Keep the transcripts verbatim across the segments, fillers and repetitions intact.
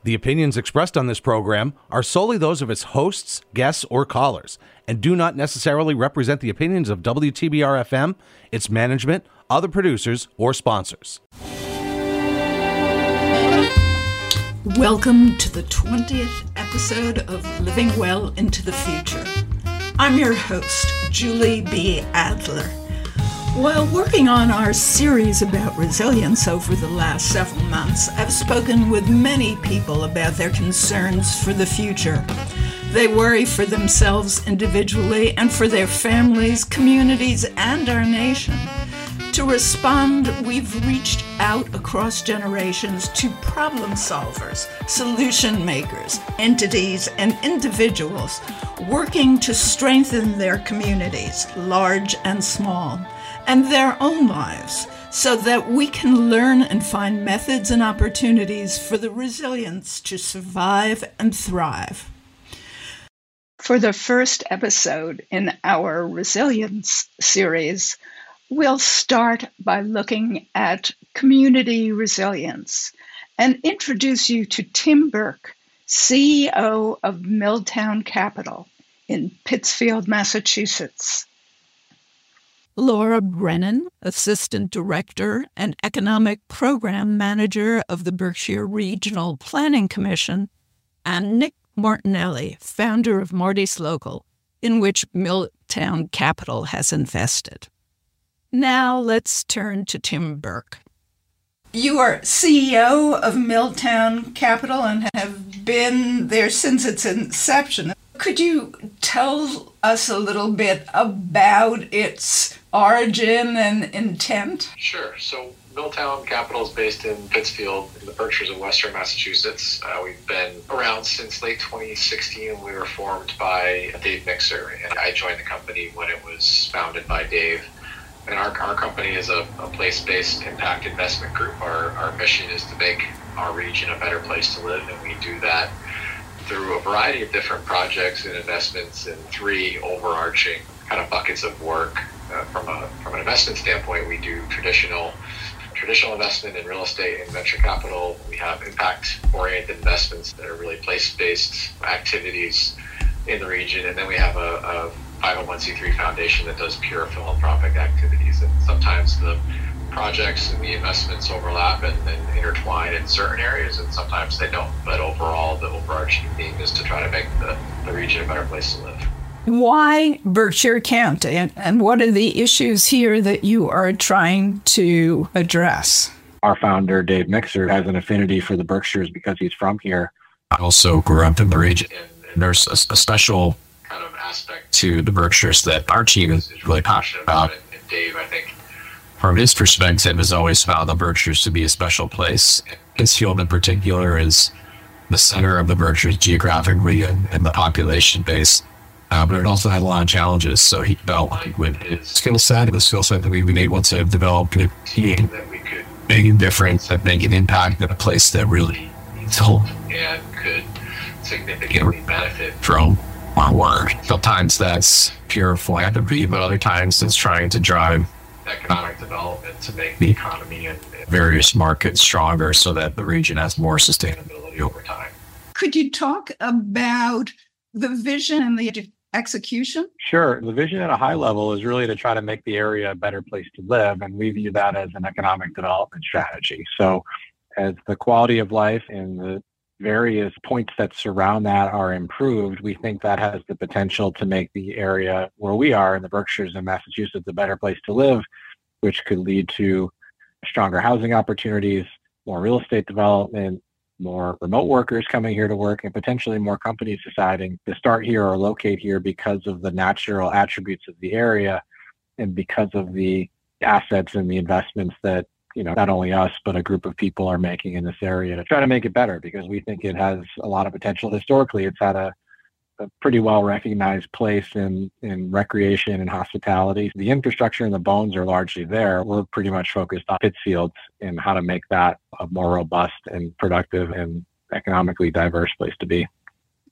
The opinions expressed on this program are solely those of its hosts, guests, or callers, and do not necessarily represent the opinions of W T B R F M, its management, other producers, or sponsors. Welcome to the twentieth episode of Living Well into the Future. I'm your host, Julie B. Adler. While working on our series about resilience over the last several months, I've spoken with many people about their concerns for the future. They worry for themselves individually and for their families, communities, and our nation. To respond, we've reached out across generations to problem solvers, solution makers, entities, and individuals working to strengthen their communities, large and small, and their own lives, so that we can learn and find methods and opportunities for the resilience to survive and thrive. For the first episode in our resilience series, we'll start by looking at community resilience and introduce you to Tim Burke, C E O of Milltown Capital in Pittsfield, Massachusetts. Laura Brennan, Assistant Director and Economic Program Manager of the Berkshire Regional Planning Commission, and Nick Martinelli, founder of Marty's Local, in which Milltown Capital has invested. Now let's turn to Tim Burke. You are C E O of Milltown Capital and have been there since its inception. Could you tell us a little bit about its origin and intent? Sure. So Milltown Capital is based in Pittsfield in the Berkshires of Western Massachusetts. Uh, we've been around since late twenty sixteen. We were formed by Dave Mixer, and I joined the company when it was founded by Dave. And our, our company is a, a place-based impact investment group. Our, our mission is to make our region a better place to live, and we do that through a variety of different projects and investments in three overarching kind of buckets of work. Uh, from a from an investment standpoint, we do traditional traditional investment in real estate and venture capital. We have impact-oriented investments that are really place-based activities in the region, and then we have a, a five oh one c three foundation that does pure philanthropic activities. And sometimes the projects and the investments overlap and, and intertwine in certain areas, and sometimes they don't. But overall, the overarching theme is to try to make the, the region a better place to live. Why Berkshire County, and, and what are the issues here that you are trying to address? Our founder, Dave Mixer, has an affinity for the Berkshires because he's from here. I also grew up in the region, and there's a, a special kind of aspect to the Berkshires that our team is really passionate about. And, and Dave, I think, from his perspective, has always found the Berkshires to be a special place. Pittsfield in particular is the center of the Berkshires geographically and, and the population base. Uh, but it also had a lot of challenges. So he felt like with his skill set, the skill set that we've been able to develop a team that we could make a difference and make an impact in a place that really needs help and could significantly benefit from our work. Sometimes that's pure philanthropy, but other times it's trying to drive economic development to make the economy and various markets stronger so that the region has more sustainability over time. Could you talk about the vision and the execution? Sure. The vision at a high level is really to try to make the area a better place to live, and we view that as an economic development strategy. So as the quality of life and the various points that surround that are improved, we think that has the potential to make the area where we are in the Berkshires and Massachusetts a better place to live, which could lead to stronger housing opportunities, more real estate development, more remote workers coming here to work, and potentially more companies deciding to start here or locate here because of the natural attributes of the area and because of the assets and the investments that, you know, not only us, but a group of people are making in this area to try to make it better, because we think it has a lot of potential. Historically, it's had a, a pretty well-recognized place in, in recreation and hospitality. The infrastructure and the bones are largely there. We're pretty much focused on Pittsfield and how to make that a more robust and productive and economically diverse place to be.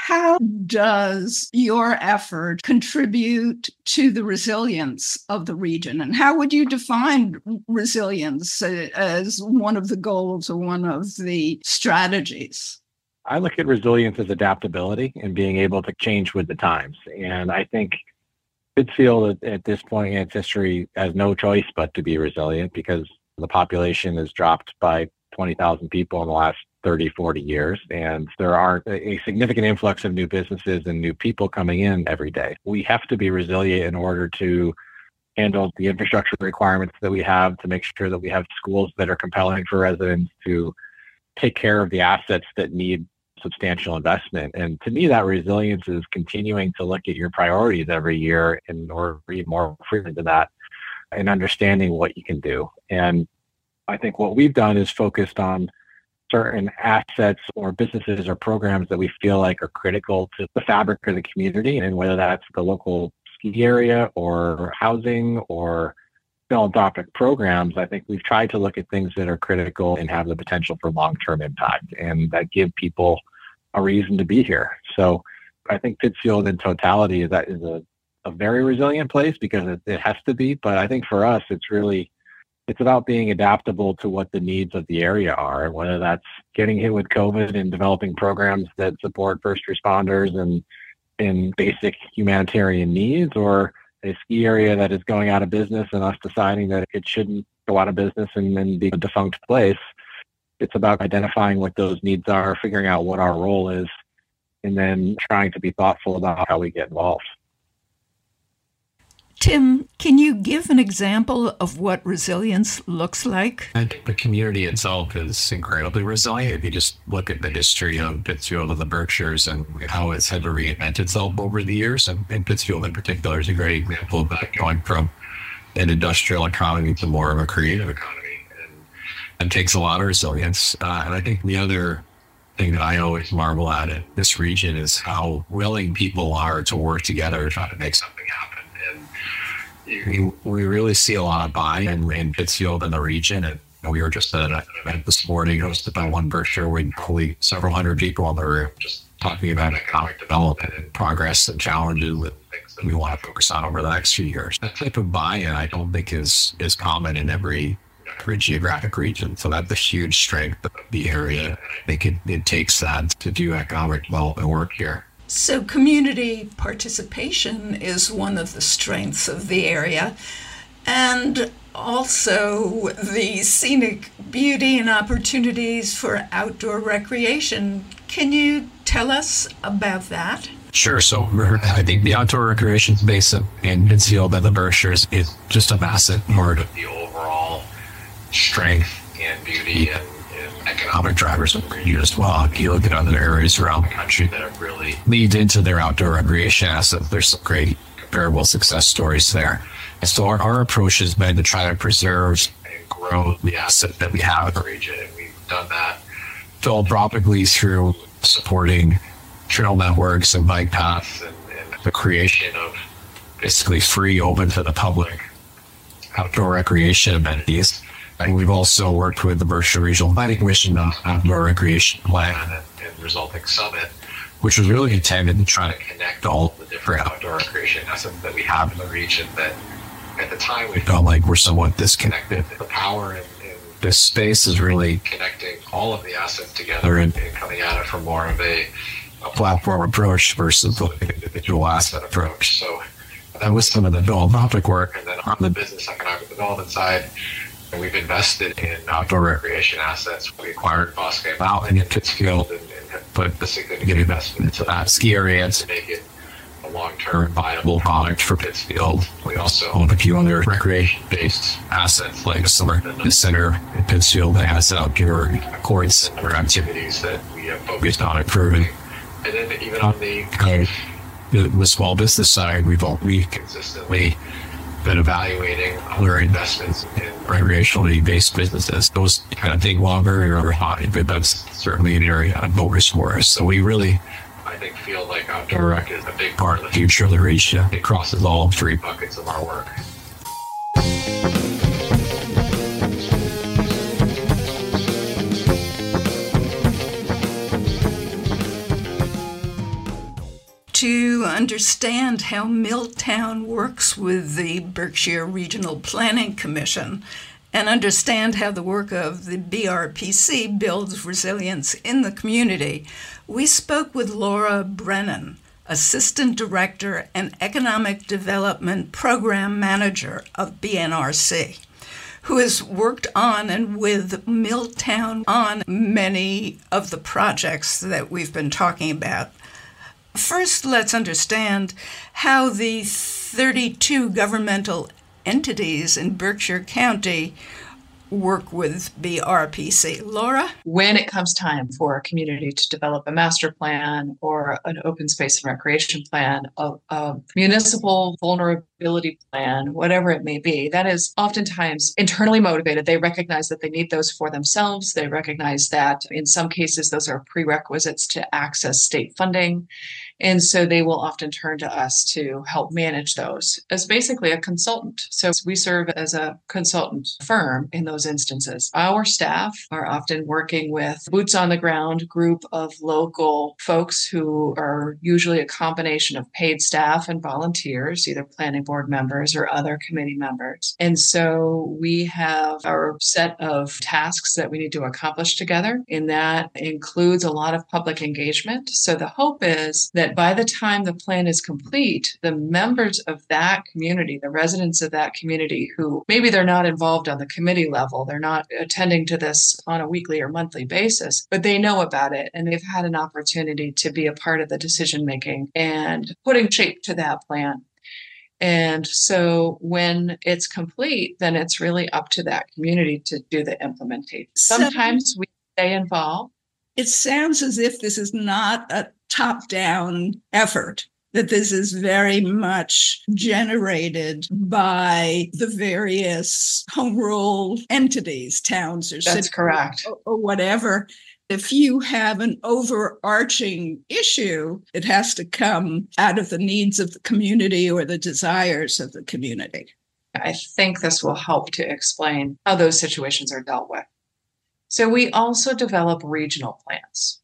How does your effort contribute to the resilience of the region? And how would you define resilience as one of the goals or one of the strategies? I look at resilience as adaptability and being able to change with the times. And I think Pittsfield at, at this point in its history has no choice but to be resilient because the population has dropped by twenty thousand people in the last thirty, forty years. And there aren't a significant influx of new businesses and new people coming in every day. We have to be resilient in order to handle the infrastructure requirements that we have, to make sure that we have schools that are compelling for residents, to take care of the assets that need substantial investment. And to me, that resilience is continuing to look at your priorities every year and or read more frequently than that and understanding what you can do. And I think what we've done is focused on certain assets or businesses or programs that we feel like are critical to the fabric of the community, and whether that's the local ski area or housing or philanthropic programs, I think we've tried to look at things that are critical and have the potential for long-term impact and that give people a reason to be here. So I think Pittsfield in totality is that is a, a very resilient place because it, it has to be. But I think for us, it's really, it's about being adaptable to what the needs of the area are, whether that's getting hit with COVID and developing programs that support first responders and in basic humanitarian needs, or a ski area that is going out of business and us deciding that it shouldn't go out of business and then be a defunct place. It's about identifying what those needs are, figuring out what our role is, and then trying to be thoughtful about how we get involved. Tim, can you give an example of what resilience looks like? I think the community itself is incredibly resilient. If you just look at the history of Pittsfield and the Berkshires and how it's had to reinvent itself over the years, and, and Pittsfield in particular is a great example of that, going from an industrial economy to more of a creative economy, and, and takes a lot of resilience. Uh, and I think the other thing that I always marvel at in this region is how willing people are to work together to try to make something happen. You, we really see a lot of buy-in in Pittsfield and the region. And we were just at an event this morning hosted by One Berkshire. We probably several hundred people on the room just talking about economic development and progress and challenges with things that we want to focus on over the next few years. That type of buy-in, I don't think is is common in every, every geographic region. So that's a huge strength of the area. I think it, it takes that to do economic development work here. So community participation is one of the strengths of the area, and also the scenic beauty and opportunities for outdoor recreation. Can you tell us about that? Sure. So I think the outdoor recreation space in Pittsfield and the Berkshires is just a massive part of the overall strength and beauty and economic drivers of the region as well. If you look at other areas around the country that have really leaned into their outdoor recreation assets, there's some great comparable success stories there. And so our, our approach has been to try to preserve and grow the asset that we have in the region. And we've done that philanthropically through supporting trail networks and bike paths and, and the creation of basically free, open to the public outdoor recreation amenities. And we've also worked with the Berkshire Regional Planning Commission on outdoor recreation plan and, and resulting summit, which was really intended to try to connect all of the different outdoor recreation assets that we have in the region that at the time we felt like we're somewhat disconnected. The power in, in this space is really connecting all of the assets together and, and coming at it from more of a, a platform approach versus the individual asset approach. So that was some of the philanthropic work. And then on the business economic development side, we've invested in outdoor recreation assets. We acquired Bosque Mountain in Pittsfield and, and have put a significant investment into that ski area to make it a long-term viable product for Pittsfield. We also own a few other recreation-based assets like the Summer Fitness Center in Pittsfield that has outdoor courts or activities that we have focused on improving. And then even on the kind of the, the small business side, we've all, we consistently been evaluating other investments in recreationally based businesses. Those kind of take longer or high, but that's certainly an area of focus for us. So we really, I think, feel like outdoor rec is a big part of the future of the region. It crosses all three buckets of our work. to understand how Milltown works with the Berkshire Regional Planning Commission and understand how the work of the B R P C builds resilience in the community, we spoke with Laura Brennan, Assistant Director and Economic Development Program Manager of B N R C, who has worked on and with Milltown on many of the projects that we've been talking about. First, let's understand how the thirty-two governmental entities in Berkshire County work with B R P C. Laura? When it comes time for a community to develop a master plan or an open space and recreation plan, a, a municipal vulnerability plan, whatever it may be, that is oftentimes internally motivated. They recognize that they need those for themselves. They recognize that in some cases, those are prerequisites to access state funding. And so they will often turn to us to help manage those as basically a consultant. So we serve as a consultant firm in those instances. Our staff are often working with boots on the ground group of local folks who are usually a combination of paid staff and volunteers, either planning board members or other committee members. And so we have our set of tasks that we need to accomplish together, and that includes a lot of public engagement. So the hope is that that by the time the plan is complete, the members of that community, the residents of that community who maybe they're not involved on the committee level, they're not attending to this on a weekly or monthly basis, but they know about it and they've had an opportunity to be a part of the decision making and putting shape to that plan. And so when it's complete, then it's really up to that community to do the implementation. Sometimes we stay involved. It sounds as if this is not a top-down effort, that this is very much generated by the various home rule entities, towns or cities. That's correct. Or, or whatever. If you have an overarching issue, it has to come out of the needs of the community or the desires of the community. I think this will help to explain how those situations are dealt with. So we also develop regional plans.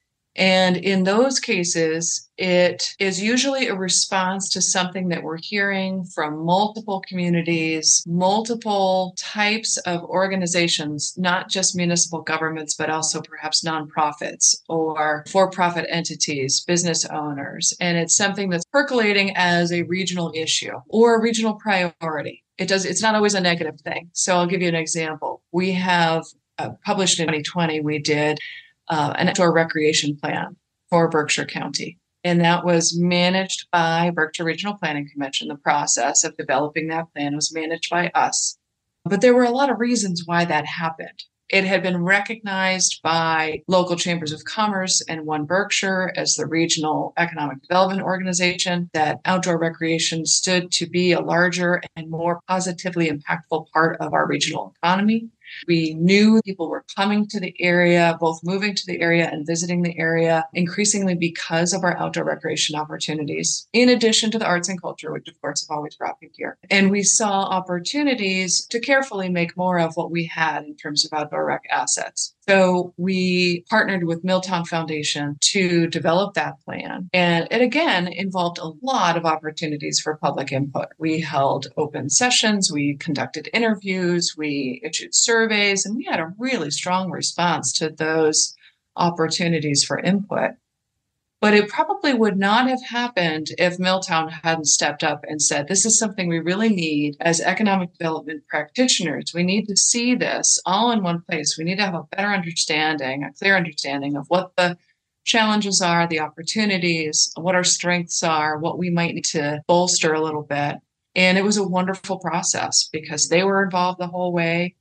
And in those cases, it is usually a response to something that we're hearing from multiple communities, multiple types of organizations, not just municipal governments, but also perhaps nonprofits or for-profit entities, business owners. And it's something that's percolating as a regional issue or a regional priority. It does, it's not always a negative thing. So I'll give you an example. We have uh, published in twenty twenty, we did Uh, an outdoor recreation plan for Berkshire County. And that was managed by Berkshire Regional Planning Commission. The process of developing that plan was managed by us. But there were a lot of reasons why that happened. It had been recognized by local chambers of commerce and One Berkshire as the regional economic development organization, that outdoor recreation stood to be a larger and more positively impactful part of our regional economy. We knew people were coming to the area, both moving to the area and visiting the area, increasingly because of our outdoor recreation opportunities, in addition to the arts and culture, which of course have always brought me here. And we saw opportunities to carefully make more of what we had in terms of outdoor rec assets. So we partnered with Milltown Foundation to develop that plan. And it again involved a lot of opportunities for public input. We held open sessions, we conducted interviews, we issued surveys, and we had a really strong response to those opportunities for input. But it probably would not have happened if Milltown hadn't stepped up and said, this is something we really need as economic development practitioners. We need to see this all in one place. We need to have a better understanding, a clear understanding of what the challenges are, the opportunities, what our strengths are, what we might need to bolster a little bit. And it was a wonderful process because they were involved the whole way.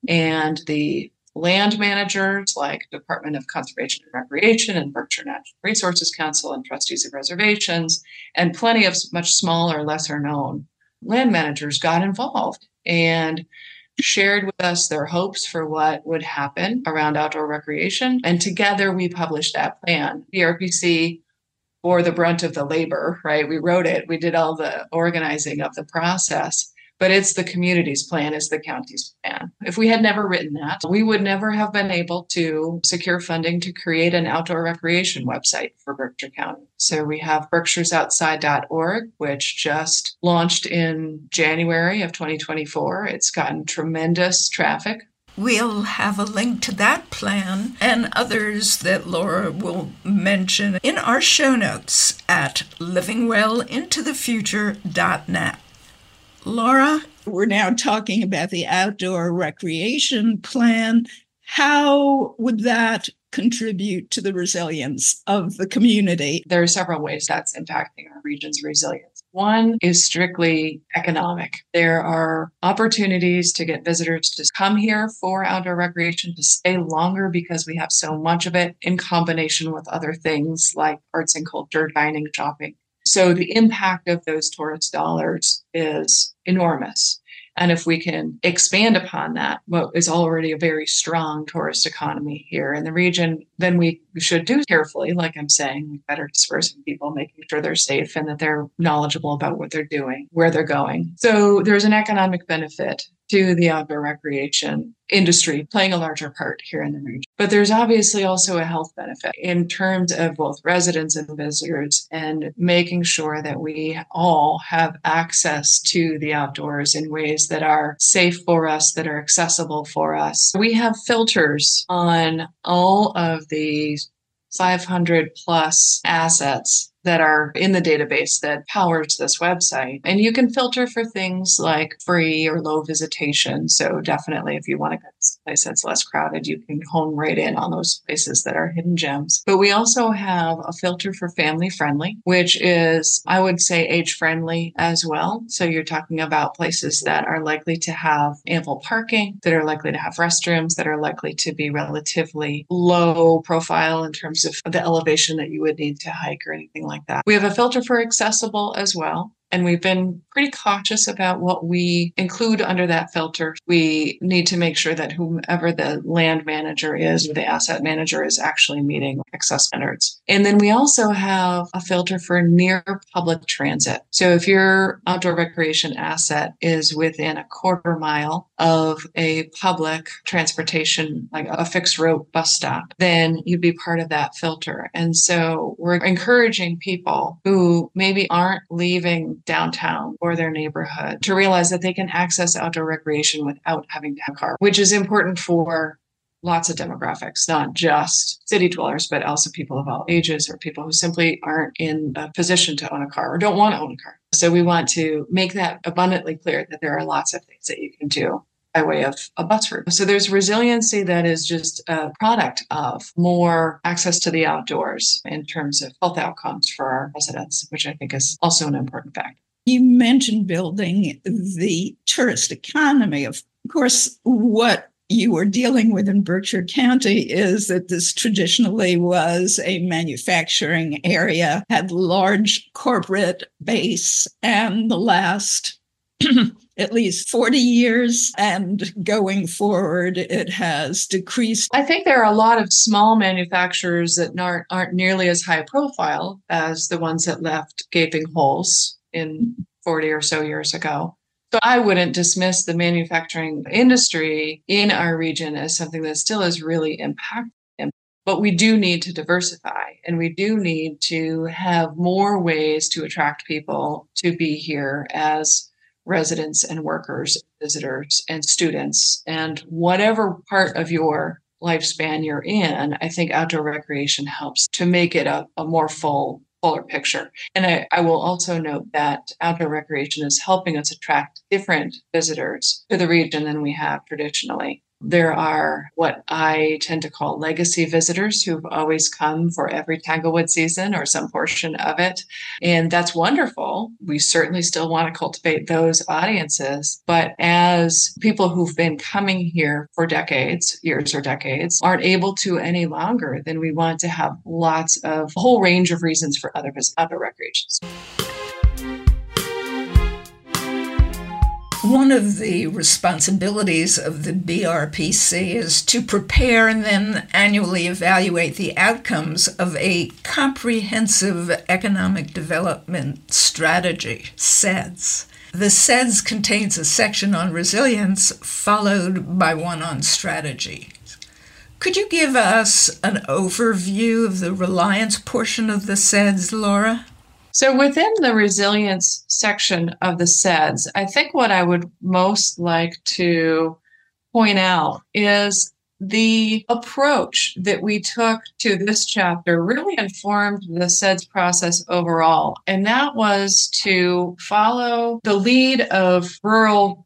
And the land managers like Department of Conservation and Recreation and Berkshire Natural Resources Council and trustees of reservations and plenty of much smaller, lesser known land managers got involved and shared with us their hopes for what would happen around outdoor recreation. And together we published that plan. B R P C bore the brunt of the labor, right? We wrote it, we did all the organizing of the process. but it's the community's plan, it's the county's plan. If we had never written that, we would never have been able to secure funding to create an outdoor recreation website for Berkshire County. So we have berkshires outside dot org, which just launched in January of twenty twenty-four. It's gotten tremendous traffic. We'll have a link to that plan and others that Laura will mention in our show notes at living well into the future dot net. Laura, we're now talking about the outdoor recreation plan. How would that contribute to the resilience of the community? There are several ways that's impacting our region's resilience. One is strictly economic. There are opportunities to get visitors to come here for outdoor recreation, to stay longer because we have so much of it in combination with other things like arts and culture, dining, shopping. So the impact of those tourist dollars is enormous. And if we can expand upon that, what is already a very strong tourist economy here in the region, then we should do carefully, like I'm saying, better dispersing people, making sure they're safe and that they're knowledgeable about what they're doing, where they're going. So there's an economic benefit to the outdoor recreation industry playing a larger part here in the region. But there's obviously also a health benefit in terms of both residents and visitors and making sure that we all have access to the outdoors in ways that are safe for us, that are accessible for us. We have filters on all of the five hundred plus assets that are in the database that powers this website. And you can filter for things like free or low visitation. So definitely if you want to go to a place that's less crowded, you can hone right in on those places that are hidden gems. But we also have a filter for family friendly, which is, I would say, age friendly as well. So you're talking about places that are likely to have ample parking, that are likely to have restrooms, that are likely to be relatively low profile in terms of the elevation that you would need to hike or anything like that. We have a filter for accessible as well. And we've been pretty cautious about what we include under that filter. We need to make sure that whomever the land manager is or the asset manager is actually meeting access standards. And then we also have a filter for near public transit. So if your outdoor recreation asset is within a quarter mile of a public transportation, like a fixed route bus stop, then you'd be part of that filter. And so we're encouraging people who maybe aren't leaving downtown or their neighborhood to realize that they can access outdoor recreation without having to have a car, which is important for lots of demographics, not just city dwellers, but also people of all ages or people who simply aren't in a position to own a car or don't want to own a car. So we want to make that abundantly clear that there are lots of things that you can do by way of a bus route. So there's resiliency that is just a product of more access to the outdoors in terms of health outcomes for our residents, which I think is also an important factor. You mentioned building the tourist economy. Of course, what you were dealing with in Berkshire County is that this traditionally was a manufacturing area, had large corporate base, and the last at least forty years and going forward, it has decreased. I think there are a lot of small manufacturers that aren't, aren't nearly as high profile as the ones that left gaping holes in forty or so years ago. So I wouldn't dismiss the manufacturing industry in our region as something that still is really impactful. But we do need to diversify, and we do need to have more ways to attract people to be here as residents and workers, visitors and students. And whatever part of your lifespan you're in, I think outdoor recreation helps to make it a, a more full, fuller picture. And I, I will also note that outdoor recreation is helping us attract different visitors to the region than we have traditionally. There are what I tend to call legacy visitors who've always come for every Tanglewood season or some portion of it. And that's wonderful. We certainly still want to cultivate those audiences. But as people who've been coming here for decades, years or decades, aren't able to any longer, then we want to have lots of a whole range of reasons for other outdoor recreations. One of the responsibilities of the B R P C is to prepare and then annually evaluate the outcomes of a comprehensive economic development strategy, S E D S. The S E D S contains a section on resilience followed by one on strategy. Could you give us an overview of the reliance portion of the S E D S, Laura? So within the resilience section of the S E D S, I think what I would most like to point out is the approach that we took to this chapter really informed the S E D S process overall. And that was to follow the lead of rural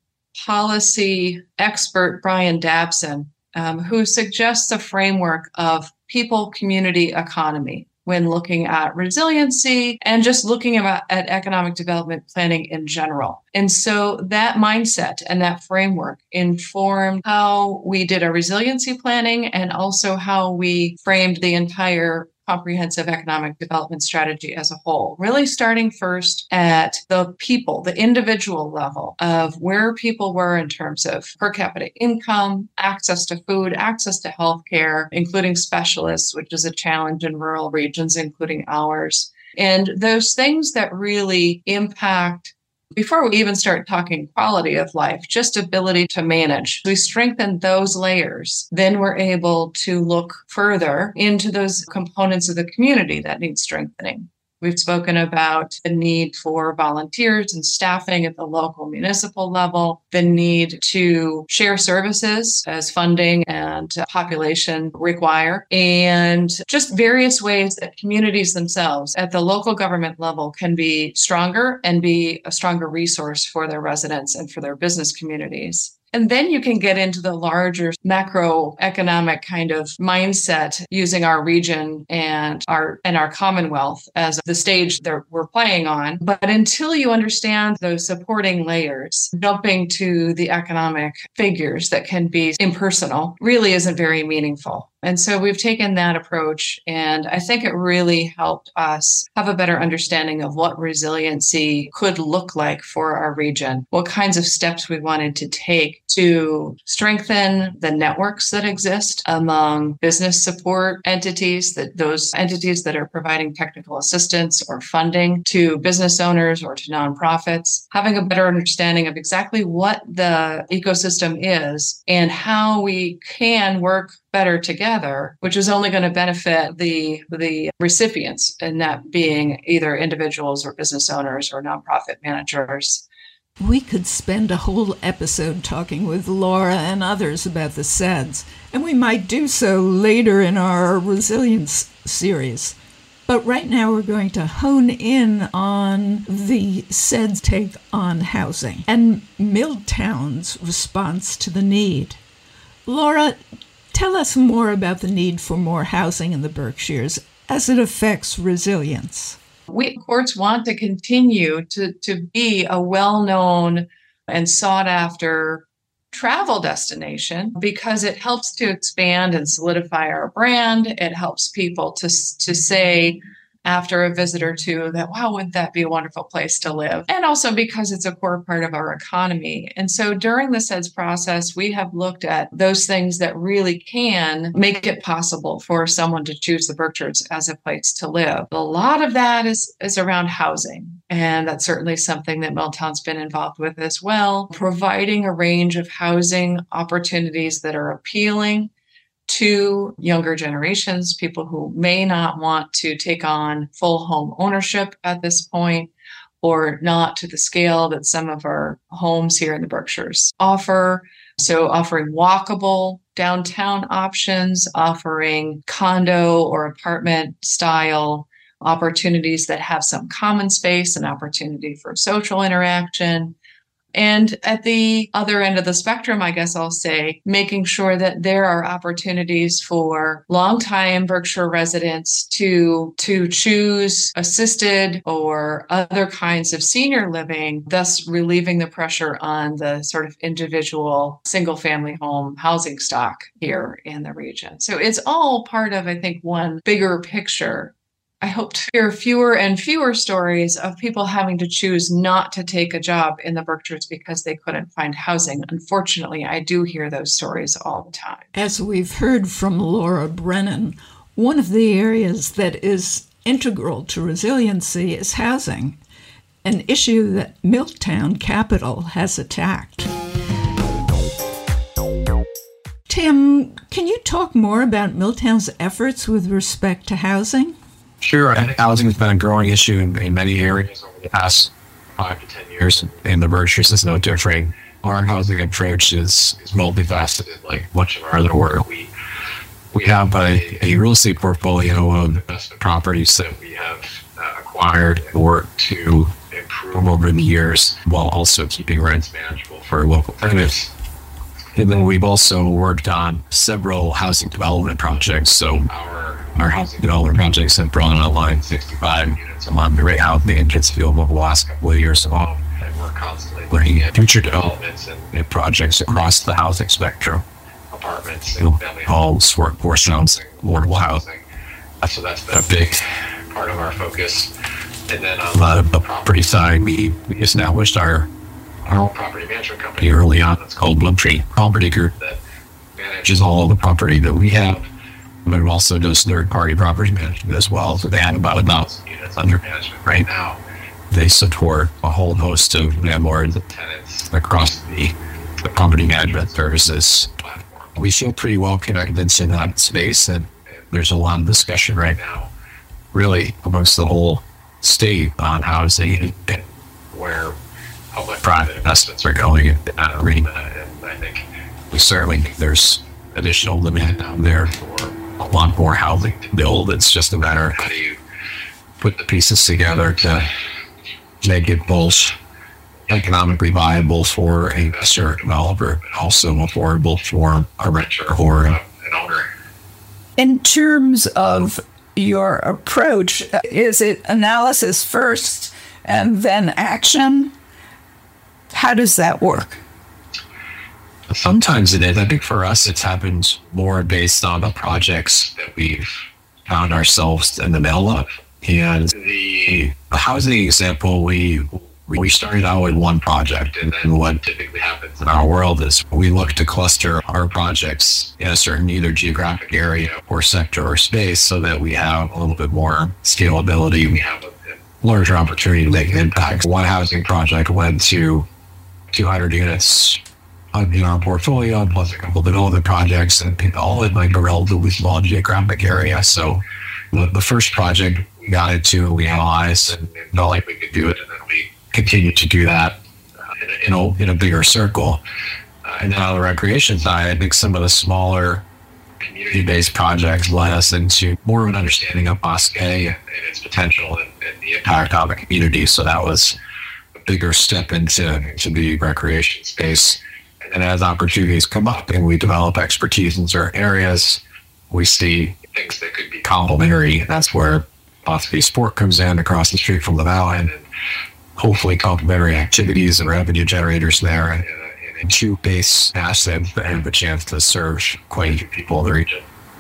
policy expert Brian Dabson, um, who suggests a framework of people, community, economy when looking at resiliency and just looking about, at economic development planning in general. And so that mindset and that framework informed how we did our resiliency planning and also how we framed the entire comprehensive economic development strategy as a whole, really starting first at the people, the individual level of where people were in terms of per capita income, access to food, access to healthcare, including specialists, which is a challenge in rural regions, including ours. And those things that really impact, before we even start talking quality of life, just ability to manage. We strengthen those layers. Then we're able to look further into those components of the community that need strengthening. We've spoken about the need for volunteers and staffing at the local municipal level, the need to share services as funding and population require, and just various ways that communities themselves at the local government level can be stronger and be a stronger resource for their residents and for their business communities. And then you can get into the larger macroeconomic kind of mindset using our region and our and our Commonwealth as the stage that we're playing on. But until you understand those supporting layers, jumping to the economic figures that can be impersonal really isn't very meaningful. And so we've taken that approach, and I think it really helped us have a better understanding of what resiliency could look like for our region, what kinds of steps we wanted to take to strengthen the networks that exist among business support entities, that those entities that are providing technical assistance or funding to business owners or to nonprofits, having a better understanding of exactly what the ecosystem is and how we can work better together, which is only going to benefit the the recipients, and that being either individuals or business owners or nonprofit managers. We could spend a whole episode talking with Laura and others about the S E D S, and we might do so later in our resilience series. But right now we're going to hone in on the S E D S take on housing and Milltown's response to the need. Laura, tell us more about the need for more housing in the Berkshires as it affects resilience. We, of course, want to continue to, to be a well-known and sought-after travel destination because it helps to expand and solidify our brand. It helps people to, to say, after a visit or two, that, wow, wouldn't that be a wonderful place to live? And also because it's a core part of our economy. And so during the S E D S process, we have looked at those things that really can make it possible for someone to choose the Berkshires as a place to live. A lot of that is, is around housing. And that's certainly something that Milltown's been involved with as well, providing a range of housing opportunities that are appealing to younger generations, people who may not want to take on full home ownership at this point, or not to the scale that some of our homes here in the Berkshires offer. So offering walkable downtown options, offering condo or apartment style opportunities that have some common space and opportunity for social interaction. And at the other end of the spectrum, I guess I'll say, making sure that there are opportunities for longtime Berkshire residents to, to choose assisted or other kinds of senior living, thus relieving the pressure on the sort of individual single-family home housing stock here in the region. So it's all part of, I think, one bigger picture. I hope to hear fewer and fewer stories of people having to choose not to take a job in the Berkshires because they couldn't find housing. Unfortunately, I do hear those stories all the time. As we've heard from Laura Brennan, one of the areas that is integral to resiliency is housing. an issue that Milltown Capital has attacked. Tim, can you talk more about Milltown's efforts with respect to housing? Sure. I think housing has been a growing issue in, in many areas over the past five to ten years, and the Berkshires is no different. Our housing approach is, is multifaceted, like much of our other work. We we have a, a real estate portfolio of investment properties that we have uh, acquired and worked to improve over the years, while also keeping rents manageable for local tenants. And then we've also worked on several housing development projects. So our our housing development projects have brought online sixty-five units a month right out in Pittsfield over the last couple of years. So, and we're constantly looking at future developments and, and projects across the housing spectrum: apartments, single-family homes, workforce housing, affordable housing. So that's been a big part of our focus. And then on the property side, we, we established our our own property management company early on. It's called Bloomtree Property Group, that manages all of the property that we have, but it also does third-party property management as well. So they have about a thousand units under management right now. They support a whole host of landlords and tenants across the, the property management services platform. We feel pretty well connected in that space, and there's a lot of discussion right now, really amongst the whole state, on housing and where public-private investments are going in that arena. And I think we certainly think there's additional demand out there for a lot more housing to build. It's just a matter of how do you put the pieces together to make it both economically viable for a investor or developer, but also affordable for a renter or an owner. In terms of your approach, is it analysis first and then action? How does that work? Sometimes it is. I think for us, it's happened more based on the projects that we've found ourselves in the middle of. And the housing example, we we started out with one project, and then what typically happens in our world is we look to cluster our projects in a certain either geographic area or sector or space so that we have a little bit more scalability. We have a larger opportunity to make an impact. One housing project went to two hundred units in our portfolio, plus a couple of development projects, and all in like a relatively small geographic area. So the, the first project we got into, we analyzed and felt like we could do it, and then we continued to do that uh, in, a, in, a, in a bigger circle. Uh, and then on the recreation side, I think some of the smaller community-based projects led us into more of an understanding of Bosque and, and its potential and, and the impact on the community. So that was a bigger step into, into the recreation space. And then as opportunities come up and we develop expertise in certain areas, we see things that could be complementary. That's where Bosque Sport comes in across the street from the Valley, and hopefully complementary activities and revenue generators there, and, and two base assets that have a chance to serve quite a few people in the region.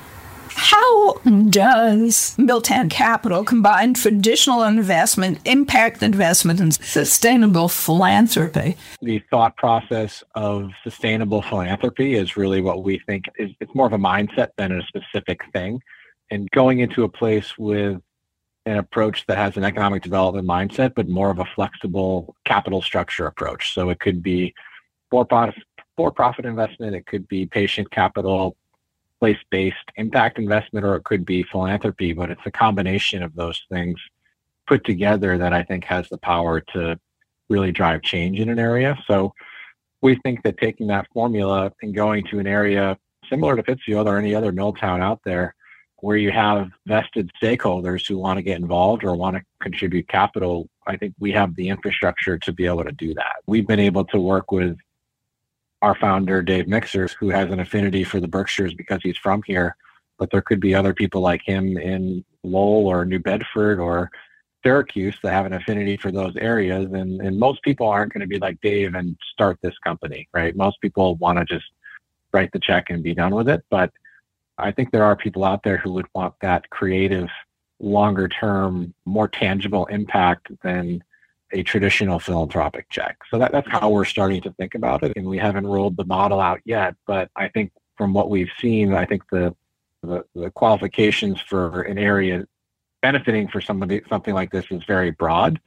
How does Milltown Capital combine traditional investment, impact investment, and sustainable philanthropy? The thought process of sustainable philanthropy is really what we think is, it's more of a mindset than a specific thing. And going into a place with an approach that has an economic development mindset, but more of a flexible capital structure approach. So it could be for-profit, for-profit investment, it could be patient capital, place-based impact investment, or it could be philanthropy, but it's a combination of those things put together that I think has the power to really drive change in an area. So we think that taking that formula and going to an area similar to Pittsfield or any other Milltown out there, where you have vested stakeholders who want to get involved or want to contribute capital, I think we have the infrastructure to be able to do that. We've been able to work with our founder, Dave Mixer, who has an affinity for the Berkshires because he's from here, but there could be other people like him in Lowell or New Bedford or Syracuse that have an affinity for those areas. And, and most people aren't going to be like Dave and start this company, right? Most people want to just write the check and be done with it. But I think there are people out there who would want that creative, longer term, more tangible impact than a traditional philanthropic check. So that, that's how we're starting to think about it. And we haven't rolled the model out yet, but I think from what we've seen, I think the the, the qualifications for an area benefiting for somebody, something like this is very broad.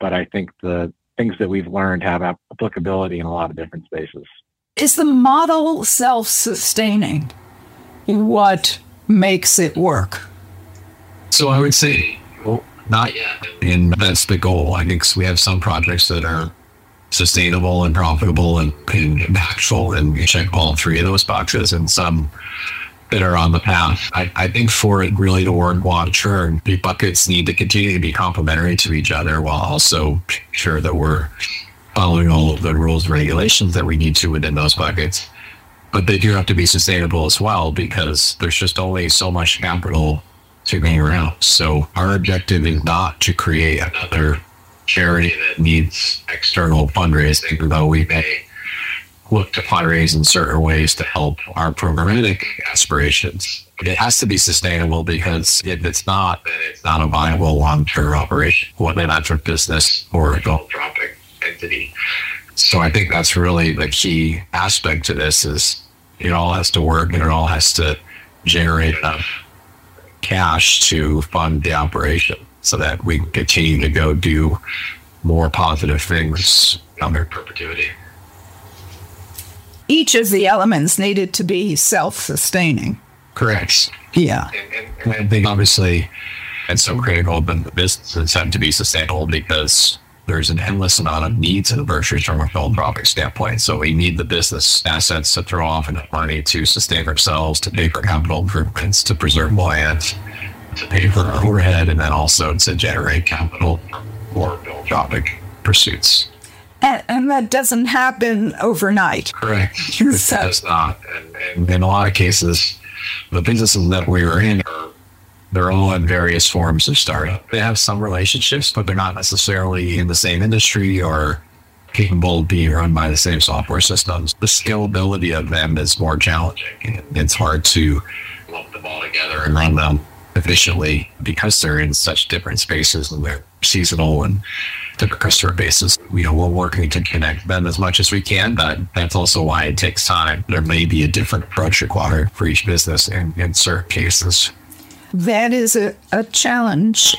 but I think the things that we've learned have applicability in a lot of different spaces. Is the model self-sustaining? What makes it work? So I would say, well, not yet. And that's the goal. I think we have some projects that are sustainable and profitable and, and impactful, and we check all three of those boxes, and some that are on the path. I, I think for it really to work long term, the buckets need to continue to be complementary to each other while also making sure that we're following all of the rules and regulations that we need to within those buckets. But they do have to be sustainable as well, because there's just only so much capital to go around. So our objective is not to create another charity that needs external fundraising, though we may look to fundraise in certain ways to help our programmatic aspirations. It has to be sustainable, because if it's not, then it's not a viable long-term operation, whether that's a business or a philanthropic entity. So I think that's really the key aspect to this, is it all has to work and it all has to generate enough cash to fund the operation so that we can continue to go do more positive things under perpetuity. Each of the elements needed to be self-sustaining. Correct. Yeah. And, and, and I think obviously it's so critical that the businesses have to be sustainable, because there's an endless amount of needs in the Berkshires from a philanthropic standpoint. So we need the business assets to throw off enough money to sustain ourselves, to pay for capital improvements, to preserve land, to pay for our overhead, and then also to generate capital for philanthropic pursuits. And, and that doesn't happen overnight. Correct. So, it does not. And, and in a lot of cases, the businesses that we were in are they're all in various forms of startup. They have some relationships, but they're not necessarily in the same industry or capable of being run by the same software systems. The scalability of them is more challenging. It's hard to lump them all together and run them efficiently, because they're in such different spaces and they're seasonal and different customer bases. You know, we're working to connect them as much as we can, but that's also why it takes time. There may be a different approach required for each business in, in certain cases. That is a, a challenge.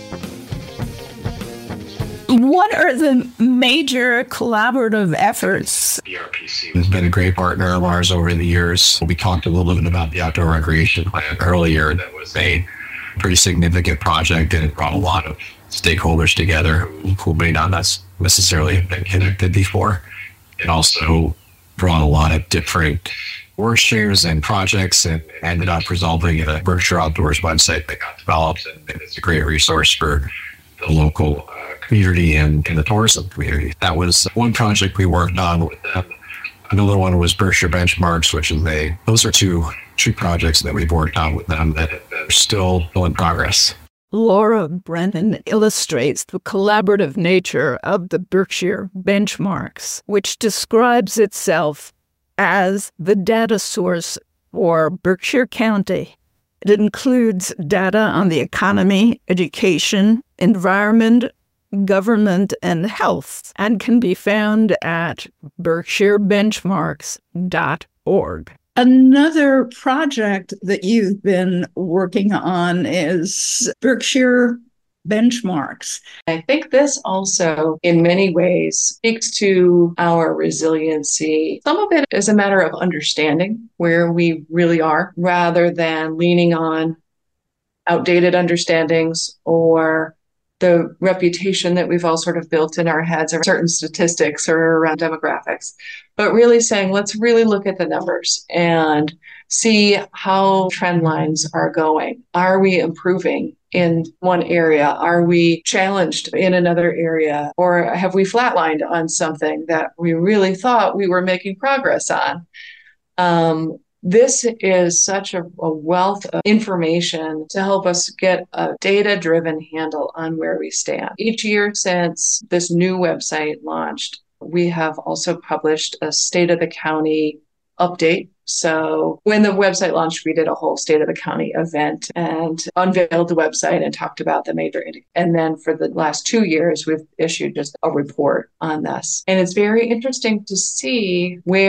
What are the major collaborative efforts? B R P C has been a great partner of ours over the years. We talked a little bit about the outdoor recreation plan earlier. That was a pretty significant project, and it brought a lot of stakeholders together who may not necessarily have been connected before. It also brought a lot of different work shares and projects, and ended up resulting in a Berkshire Outdoors website that got developed, and it's a great resource for the local uh, community and, and the tourism community. That was one project we worked on with them. Another one was Berkshire Benchmarks, which is a, those are two, two projects that we've worked on with them that are still, still in progress. Laura Brennan illustrates the collaborative nature of the Berkshire Benchmarks, which describes itself as the data source for Berkshire County. It includes data on the economy, education, environment, government, and health, and can be found at berkshire benchmarks dot org. Another project that you've been working on is Berkshire Benchmarks. I think this also, in many ways, speaks to our resiliency. Some of it is a matter of understanding where we really are, rather than leaning on outdated understandings or the reputation that we've all sort of built in our heads of certain statistics or around demographics, but really saying, let's really look at the numbers and see how trend lines are going. Are we improving in one area? Are we challenged in another area? Or have we flatlined on something that we really thought we were making progress on? Um, This is such a, a wealth of information to help us get a data-driven handle on where we stand. Each year since this new website launched, we have also published a State of the County update. So when the website launched, we did a whole State of the County event and unveiled the website and talked about the major indicators. And then for the last two years, we've issued just a report on this. And it's very interesting to see where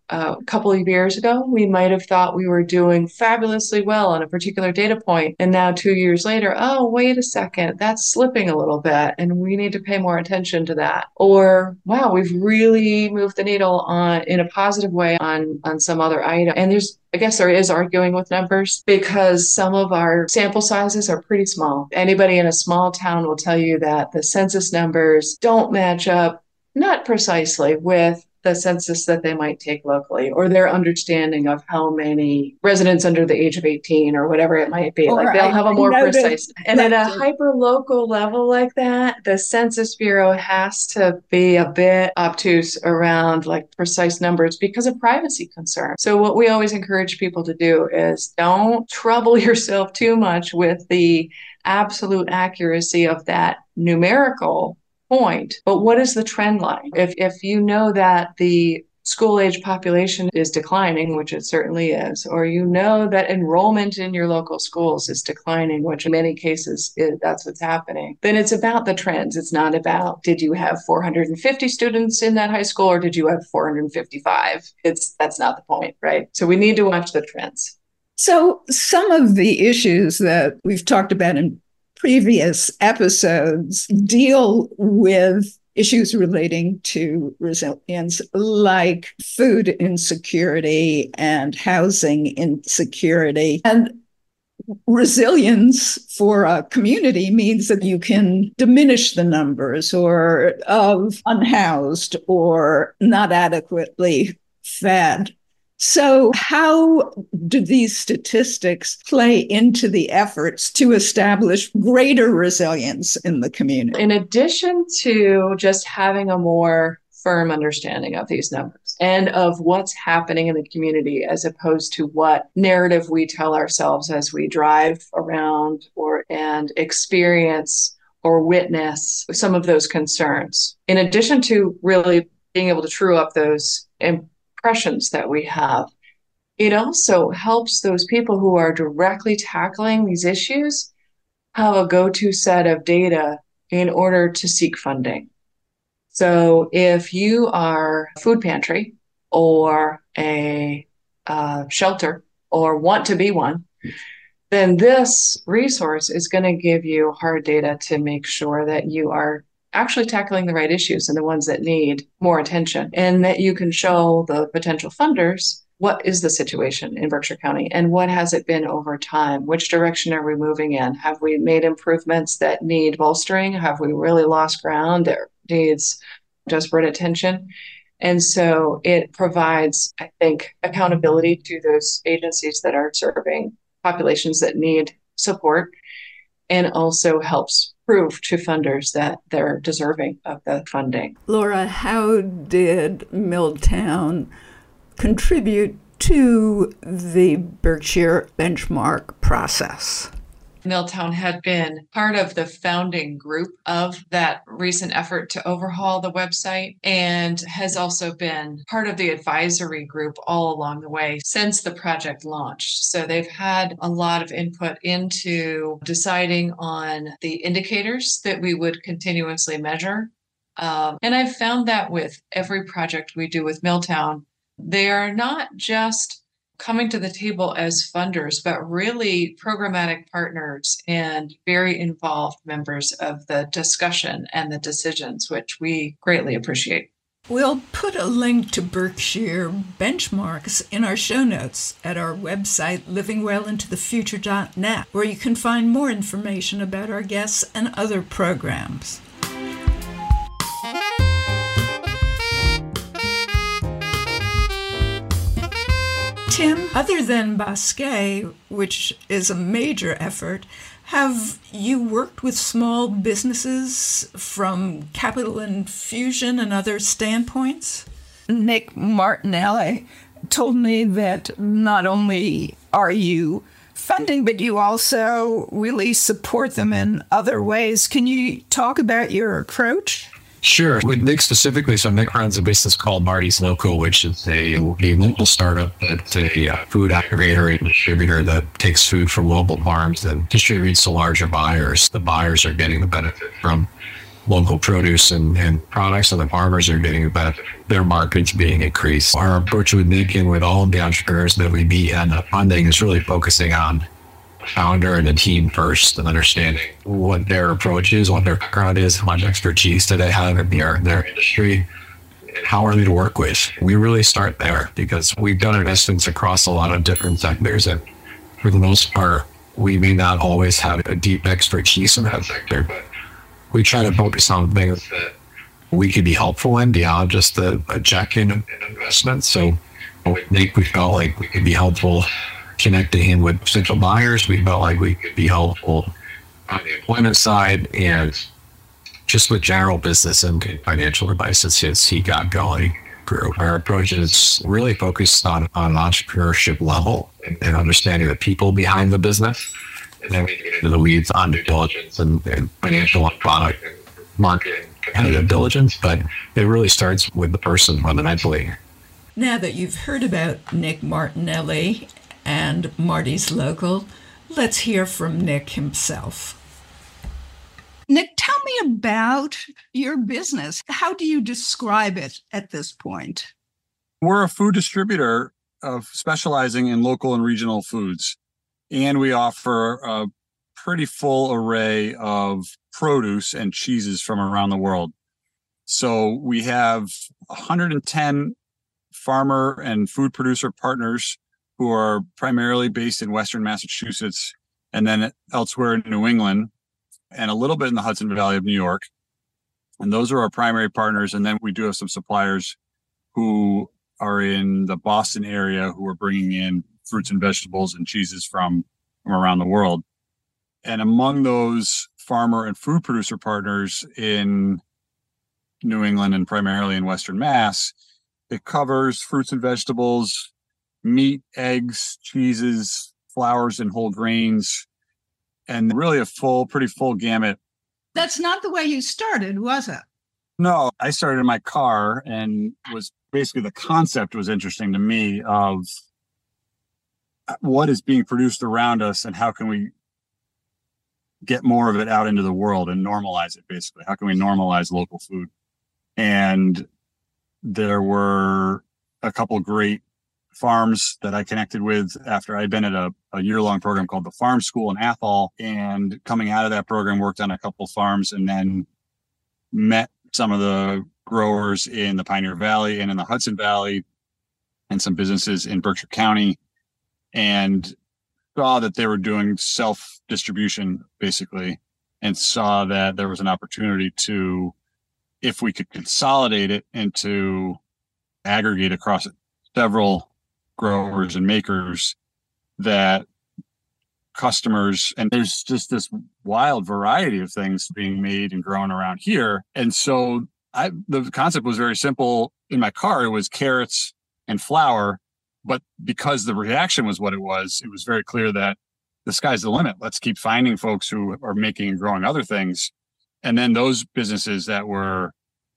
a couple of years ago, we might have thought we were doing fabulously well on a particular data point. And now two years later, oh, wait a second, that's slipping a little bit and we need to pay more attention to that. Or, wow, we've really moved the needle on in a positive way on, on some other item. And there's I guess there is arguing with numbers because some of our sample sizes are pretty small. Anybody in a small town will tell you that the census numbers don't match up, not precisely, with the census that they might take locally or their understanding of how many residents under the age of eighteen or whatever it might be. Or like they'll have a more precise. And at a hyper local level like that, the Census Bureau has to be a bit obtuse around like precise numbers because of privacy concerns. So what we always encourage people to do is don't trouble yourself too much with the absolute accuracy of that numerical point, but what is the trend line? If if you know that the school age population is declining, which it certainly is, or you know that enrollment in your local schools is declining, which in many cases is, that's what's happening, then it's about the trends. It's not about did you have four hundred fifty students in that high school or did you have four hundred fifty-five? It's that's not the point, right? So we need to watch the trends. So some of the issues that we've talked about in previous episodes deal with issues relating to resilience, like food insecurity and housing insecurity. And resilience for a community means that you can diminish the numbers or of unhoused or not adequately fed. So how do these statistics play into the efforts to establish greater resilience in the community? In addition to just having a more firm understanding of these numbers and of what's happening in the community as opposed to what narrative we tell ourselves as we drive around or and experience or witness some of those concerns. In addition to really being able to true up those impressions that we have, it also helps those people who are directly tackling these issues have a go-to set of data in order to seek funding. So if you are a food pantry or a uh, shelter or want to be one, then this resource is going to give you hard data to make sure that you are actually tackling the right issues and the ones that need more attention, and that you can show the potential funders what is the situation in Berkshire County and what has it been over time? Which direction are we moving in? Have we made improvements that need bolstering? Have we really lost ground that needs desperate attention? And so it provides, I think, accountability to those agencies that are serving populations that need support, and also helps prove to funders that they're deserving of the funding. Laura, how did Milltown contribute to the Berkshire benchmark process? Milltown had been part of the founding group of that recent effort to overhaul the website and has also been part of the advisory group all along the way since the project launched. So they've had a lot of input into deciding on the indicators that we would continuously measure. Um, and I've found that with every project we do with Milltown, they are not just coming to the table as funders, but really programmatic partners and very involved members of the discussion and the decisions, which we greatly appreciate. We'll put a link to Berkshire benchmarks in our show notes at our website, living well into the future dot net, where you can find more information about our guests and other programs. Tim, other than Bosquet, which is a major effort, have you worked with small businesses from capital infusion and other standpoints? Nick Martinelli told me that not only are you funding, but you also really support them in other ways. Can you talk about your approach? Sure. With Nick specifically, so Nick runs a business called Marty's Local, which is a, a local startup that's a uh, food aggregator and distributor that takes food from local farms and distributes to larger buyers. The buyers are getting the benefit from local produce and, and products, and the farmers are getting a benefit from their markets being increased. Our approach with Nick and with all of the entrepreneurs that we meet and the funding is really focusing on the founder and the team first, and understanding what their approach is, what their background is, how much expertise do they have in their, their industry, and how are they to work with. We really start there because we've done investments across a lot of different sectors, and for the most part, we may not always have a deep expertise in that sector, but we try to focus on things that we could be helpful in beyond just the, a check in investment. So with Nick, we felt like we could be helpful connecting him with potential buyers. We felt like we could be helpful on the employment side and just with general business and financial advice as he got going. Our approach is really focused on, on an entrepreneurship level and, and understanding the people behind the business. And then we get into the weeds on due diligence and, and financial and product and marketing, competitive diligence. But it really starts with the person fundamentally. Now that you've heard about Nick Martinelli and Marty's Local, let's hear from Nick himself. Nick, tell me about your business. How do you describe it at this point? We're a food distributor of specializing in local and regional foods, and we offer a pretty full array of produce and cheeses from around the world. So we have one hundred ten farmer and food producer partners who are primarily based in Western Massachusetts and then elsewhere in New England, and a little bit in the Hudson Valley of New York. And those are our primary partners. And then we do have some suppliers who are in the Boston area who are bringing in fruits and vegetables and cheeses from, from around the world. And among those farmer and food producer partners in New England and primarily in Western Mass, it covers fruits and vegetables, meat, eggs, cheeses, flours and whole grains, and really a full, pretty full gamut. That's not the way you started, was it? No, I started in my car and was basically the concept was interesting to me of what is being produced around us and how can we get more of it out into the world and normalize it, basically. How can we normalize local food? And there were a couple great farms that I connected with after I'd been at a, a year-long program called the Farm School in Athol. And coming out of that program, worked on a couple farms and then met some of the growers in the Pioneer Valley and in the Hudson Valley and some businesses in Berkshire County, and saw that they were doing self-distribution basically, and saw that there was an opportunity to, if we could consolidate it into aggregate across several growers and makers, that customers, and there's just this wild variety of things being made and grown around here. And so I, the concept was very simple. In my car, it was carrots and flour, but because the reaction was what it was, it was very clear that the sky's the limit. Let's keep finding folks who are making and growing other things. And then those businesses that were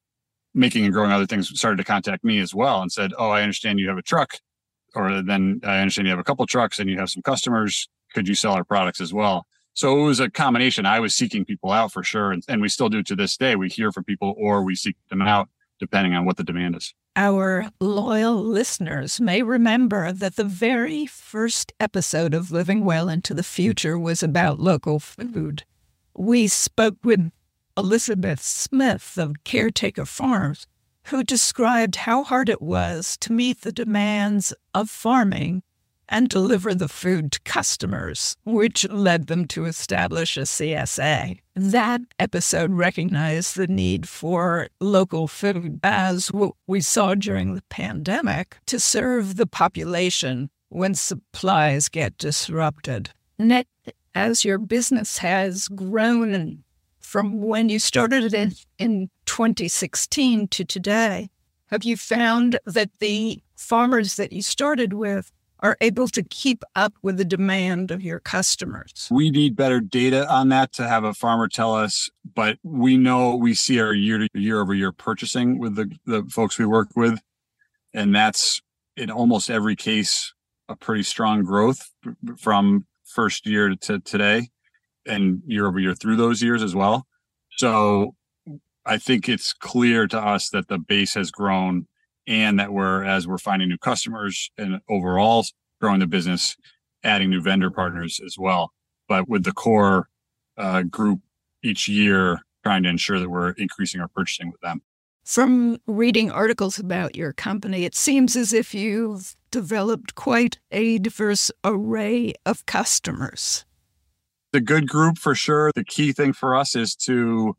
making and growing other things started to contact me as well and said, oh, I understand you have a truck, or then I understand you have a couple of trucks and you have some customers. Could you sell our products as well? So it was a combination. I was seeking people out for sure. And, and we still do to this day. We hear from people or we seek them out depending on what the demand is. Our loyal listeners may remember that the very first episode of Living Well into the Future was about local food. We spoke with Elizabeth Smith of Caretaker Farms, who described how hard it was to meet the demands of farming and deliver the food to customers, which led them to establish a C S A. That episode recognized the need for local food as what we saw during the pandemic to serve the population when supplies get disrupted. Nick, as your business has grown from when you started it in twenty sixteen to today, have you found that the farmers that you started with are able to keep up with the demand of your customers? We need better data on that to have a farmer tell us, but we know we see our year to year over year purchasing with the, the folks we work with. And that's in almost every case, a pretty strong growth from first year to today and year over year through those years as well. So I think it's clear to us that the base has grown and that we're, as we're finding new customers and overall growing the business, adding new vendor partners as well. But with the core uh, group each year, trying to ensure that we're increasing our purchasing with them. From reading articles about your company, it seems as if you've developed quite a diverse array of customers. The good group, for sure. The key thing for us is to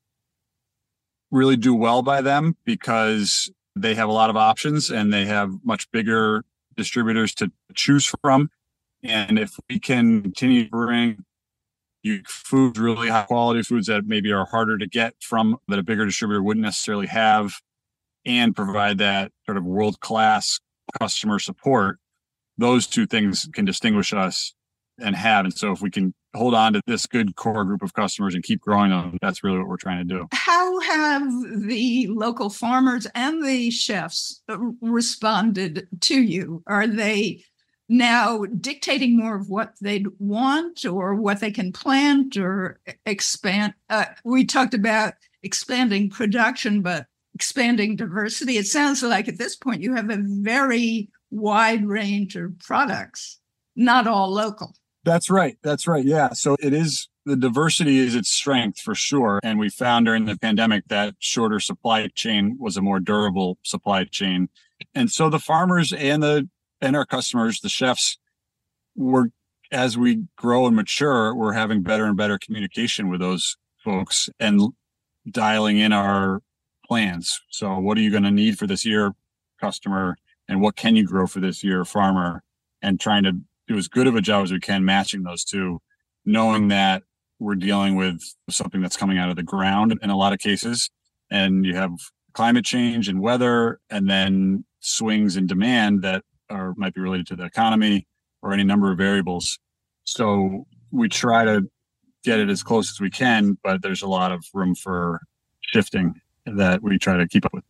really do well by them because they have a lot of options and they have much bigger distributors to choose from. And if we can continue to bring you foods, really high quality foods that maybe are harder to get from, that a bigger distributor wouldn't necessarily have, and provide that sort of world-class customer support, those two things can distinguish us and have. And so if we can hold on to this good core group of customers and keep growing them, that's really what we're trying to do. How have the local farmers and the chefs responded to you? Are they now dictating more of what they'd want or what they can plant or expand? Uh, we talked about expanding production, but expanding diversity. It sounds like at this point you have a very wide range of products, not all local. That's right. That's right. Yeah. So it is, the diversity is its strength for sure. And we found during the pandemic that shorter supply chain was a more durable supply chain. And so the farmers and the and our customers, the chefs, we're, as we grow and mature, we're having better and better communication with those folks and dialing in our plans. So what are you going to need for this year, customer? And what can you grow for this year, farmer? And trying to do as good of a job as we can matching those two, knowing that we're dealing with something that's coming out of the ground in a lot of cases. And you have climate change and weather, and then swings in demand that are might be related to the economy or any number of variables. So we try to get it as close as we can, but there's a lot of room for shifting that we try to keep up with.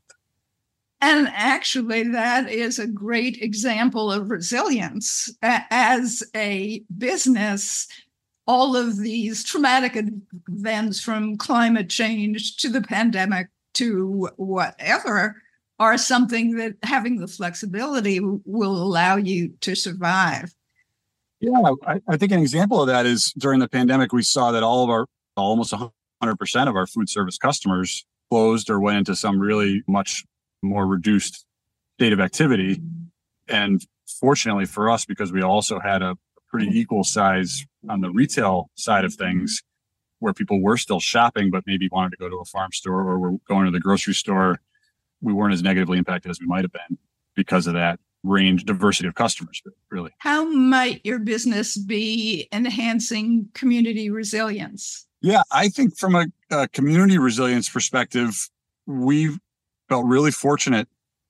And actually, that is a great example of resilience. As a business, all of these traumatic events, from climate change to the pandemic to whatever, are something that having the flexibility will allow you to survive. Yeah, I, I think an example of that is during the pandemic, we saw that all of our, almost one hundred percent of our food service customers closed or went into some really much more reduced state of activity. And fortunately for us, because we also had a pretty equal size on the retail side of things, where people were still shopping, but maybe wanted to go to a farm store or were going to the grocery store, we weren't as negatively impacted as we might have been because of that range, diversity of customers, really. How might your business be enhancing community resilience? Yeah, I think from a, a community resilience perspective, we've felt really fortunate,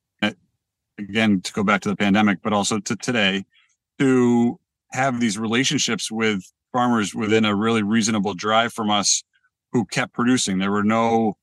again, to go back to the pandemic, but also to today, to have these relationships with farmers within a really reasonable drive from us who kept producing. There were no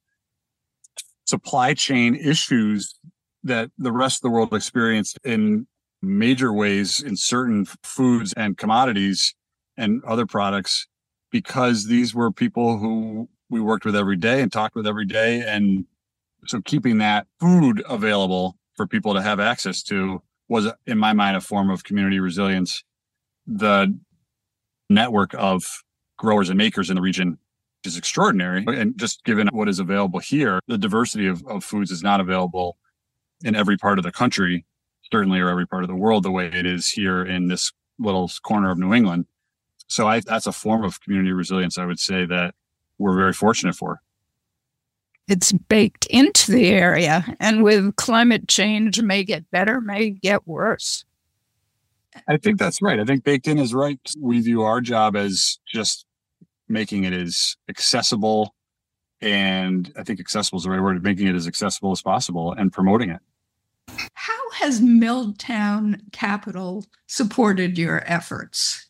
supply chain issues that the rest of the world experienced in major ways in certain foods and commodities and other products, because these were people who we worked with every day and talked with every day. And so keeping that food available for people to have access to was, in my mind, a form of community resilience. The network of growers and makers in the region is extraordinary. And just given what is available here, the diversity of, of foods is not available in every part of the country, certainly, or every part of the world, the way it is here in this little corner of New England. So I, that's a form of community resilience, I would say, that we're very fortunate for. It's baked into the area, and with climate change, may get better, may get worse. I think that's right. I think baked in is right. We view our job as just making it as accessible, and I think accessible is the right word, making it as accessible as possible and promoting it. How has Milltown Capital supported your efforts?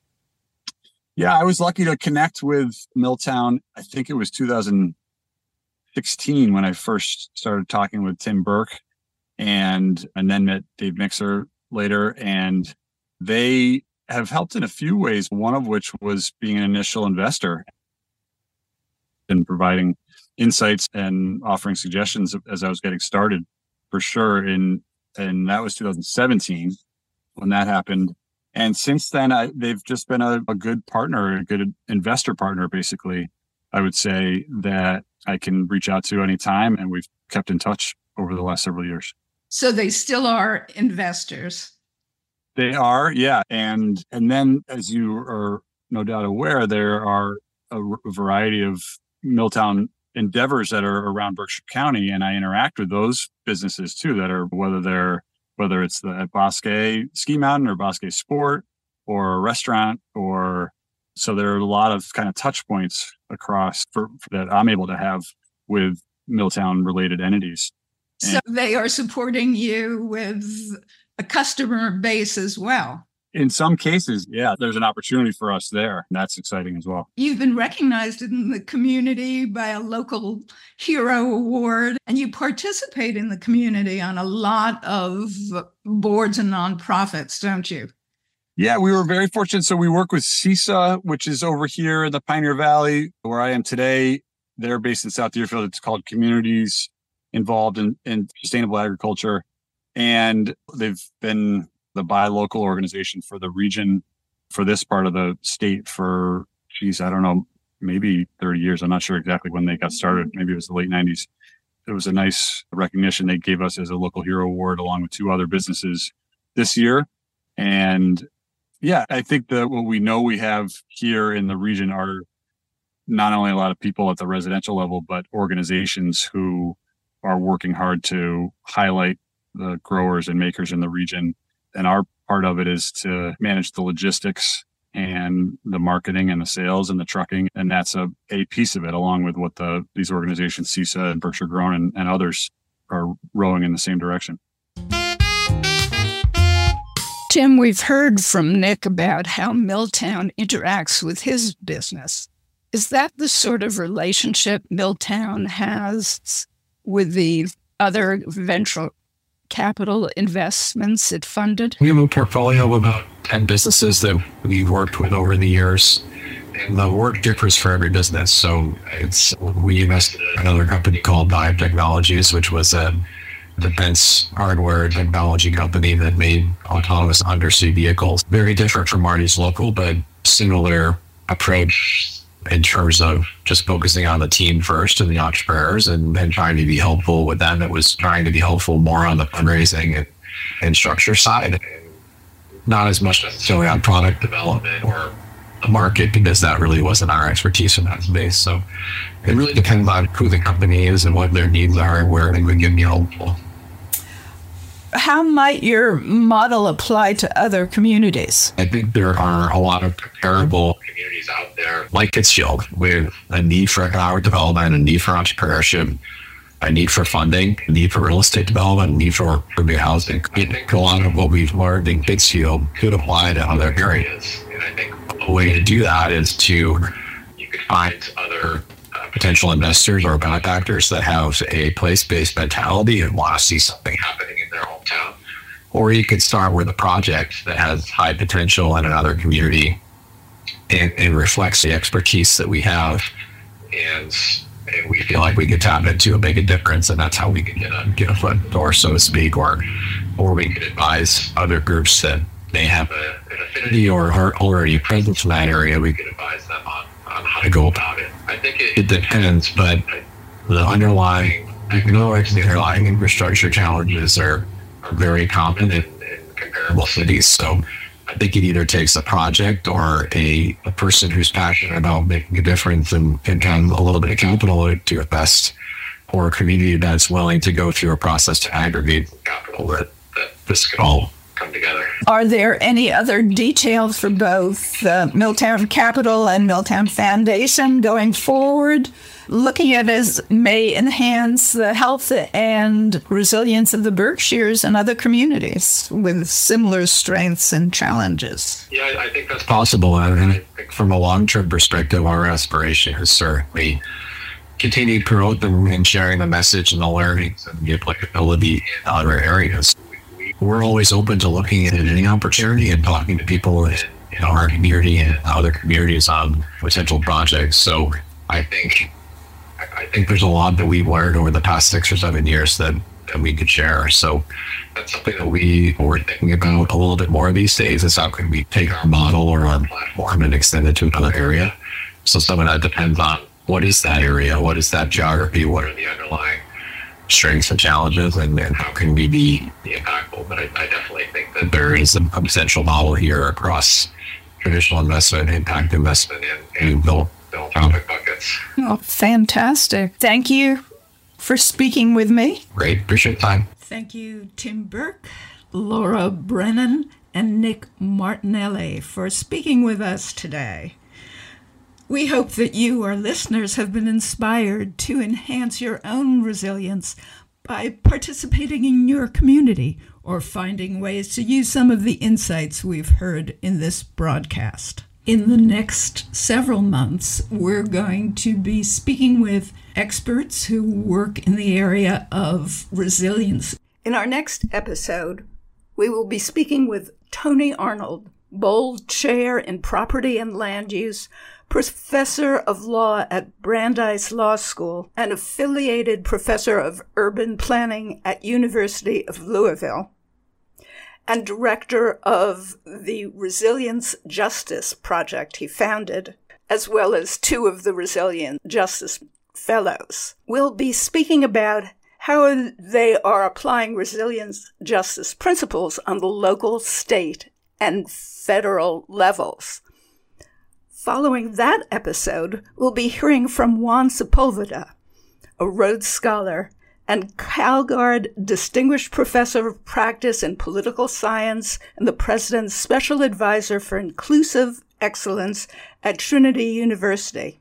Yeah, I was lucky to connect with Milltown. I think it was two thousand sixteen when I first started talking with Tim Burke, and, and then met Dave Mixer later. And they have helped in a few ways, one of which was being an initial investor. and providing insights and offering suggestions as I was getting started, for sure. And and that was two thousand seventeen when that happened. And since then, I, they've just been a, a good partner, a good investor partner, basically, I would say, that I can reach out to anytime. And we've kept in touch over the last several years. So they still are investors. They are, yeah. And and then, as you are no doubt aware, there are a, a variety of Milltown endeavors that are around Berkshire County, and I interact with those businesses too, that are, whether they're whether it's the Bosque Ski Mountain or Bosque Sport or a restaurant, or so there are a lot of kind of touch points across for, for that I'm able to have with Milltown related entities. So they are supporting you with a customer base as well. In some cases, yeah, there's an opportunity for us there. And that's exciting as well. You've been recognized in the community by a local hero award, and you participate in the community on a lot of boards and nonprofits, don't you? Yeah, we were very fortunate. So we work with CISA, which is over here in the Pioneer Valley, where I am today. They're based in South Deerfield. It's called Communities Involved in, in Sustainable Agriculture. And they've been the buy local organization for the region for this part of the state for, geez, I don't know, maybe thirty years. I'm not sure exactly when they got started. Maybe it was the late nineties. It was a nice recognition they gave us as a local hero award, along with two other businesses this year. And yeah, I think that what we know we have here in the region are not only a lot of people at the residential level, but organizations who are working hard to highlight the growers and makers in the region. And our part of it is to manage the logistics and the marketing and the sales and the trucking. And that's a, a piece of it, along with what the these organizations, CISA and Berkshire Grown and, and others, are rowing in the same direction. Tim, we've heard from Nick about how Milltown interacts with his business. Is that the sort of relationship Milltown has with the other venture capital investments it funded? We have a portfolio of about ten businesses that we've worked with over the years. And the work differs for every business. So it's we invested in another company called Dive Technologies, which was a defense hardware technology company that made autonomous undersea vehicles. Very different from Marty's Local, but similar approach in terms of just focusing on the team first and the entrepreneurs and, and trying to be helpful with them. It was trying to be helpful more on the fundraising and, and structure side, not as much necessarily on product development or the market, because that really wasn't our expertise in that space. So it really depends on who the company is and what their needs are and where they would get me helpful. How might your model apply to other communities? I think there are a lot of comparable communities out there, like Pittsfield, with a need for economic development, a need for entrepreneurship, a need for funding, a need for real estate development, a need for urban housing. I think a lot of what we've learned in Pittsfield could apply to other areas. And I think a way to do that is to, you could find other uh, potential investors or benefactors that have a place-based mentality and want to see something happening in their hometown. Or you could start with a project that has high potential in another community and, and reflects the expertise that we have. And, and we feel like we could tap into and make a difference. And that's how we can get a, get a foot in the door, so to speak, or, or we could advise other groups that may have a, an affinity or are already present in that area. We could advise them on, on how to go about it. I think it, it depends, but the underlying, you know, the underlying infrastructure challenges are, are very common in, in comparable cities. So I think it either takes a project or a, a person who's passionate about making a difference and, and kind of a little bit of capital to invest, or a community that's willing to go through a process to aggregate capital that, that this could all come together. Are there any other details for both uh, Milltown Capital and Milltown Foundation going forward, looking at as may enhance the health and resilience of the Berkshires and other communities with similar strengths and challenges? Yeah, I think that's possible. And I think from a long-term perspective, our aspiration is certainly continue to promote them and sharing the message and the learnings and the applicability in other areas. We're always open to looking at any opportunity and talking to people in, in our community and other communities on potential projects. So I think I think there's a lot that we've learned over the past six or seven years that, that we could share. So that's something that we were thinking about a little bit more these days, is how can we take our model or our platform and extend it to another area. So some of that depends on what is that area, what is that geography, what are the underlying strengths and challenges, and, and how can we be impactful. But I, I definitely think that there is a potential model here across traditional investment, impact investment, and, and build, build topic buckets. Oh, fantastic. Thank you for speaking with me. Great. Appreciate the time. Thank you, Tim Burke, Laura Brennan, and Nick Martinelli for speaking with us today. We hope that you, our listeners, have been inspired to enhance your own resilience by participating in your community or finding ways to use some of the insights we've heard in this broadcast. In the next several months, we're going to be speaking with experts who work in the area of resilience. In our next episode, we will be speaking with Tony Arnold, Bold Chair in Property and Land Use, Professor of Law at Brandeis Law School, and affiliated Professor of Urban Planning at University of Louisville, and Director of the Resilience Justice Project he founded, as well as two of the Resilience Justice Fellows. We'll be speaking about how they are applying resilience justice principles on the local, state, and federal levels. Following that episode, we'll be hearing from Juan Sepulveda, a Rhodes Scholar and Calgard Distinguished Professor of Practice in Political Science and the President's Special Advisor for Inclusive Excellence at Trinity University,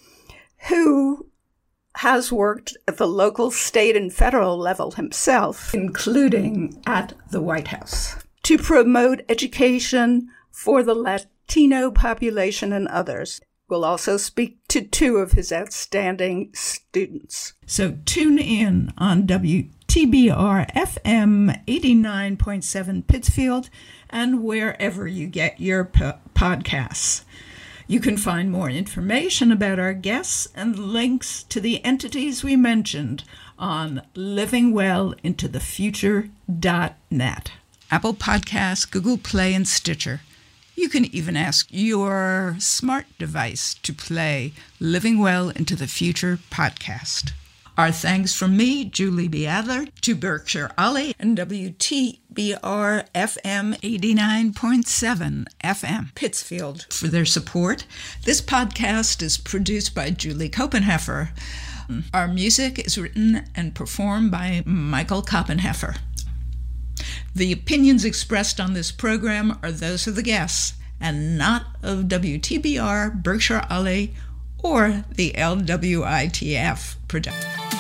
who has worked at the local, state, and federal level himself, including at the White House, to promote education for the Latino population and others. We'll also speak to two of his outstanding students. So tune in on W T B R F M eighty-nine point seven Pittsfield and wherever you get your po- podcasts. You can find more information about our guests and links to the entities we mentioned on living well into the future dot net. Apple Podcasts, Google Play, and Stitcher. You can even ask your smart device to play Living Well into the Future podcast. Our thanks from me, Julie B. Adler, to Berkshire Ollie and W T B R F M eighty-nine point seven F M Pittsfield for their support. This podcast is produced by Julie Koppenheffer. Our music is written and performed by Michael Koppenheffer. The opinions expressed on this program are those of the guests and not of W T B R, Berkshire Ollie, or the L W I T F production.